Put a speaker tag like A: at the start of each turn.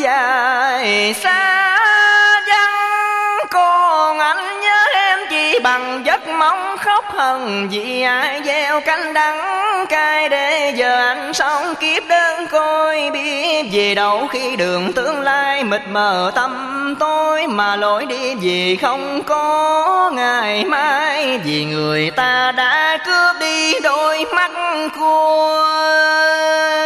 A: dài xa vắng. Còn anh nhớ em chỉ bằng giấc mong khóc hằn vì ai gieo cánh đắng cay. Để giờ anh sống kiếp đơn côi, biết về đâu khi đường tương lai mịt mờ tâm tối. Mà lối đi vì không có ngày mai, vì người ta đã cướp đi đôi mắt của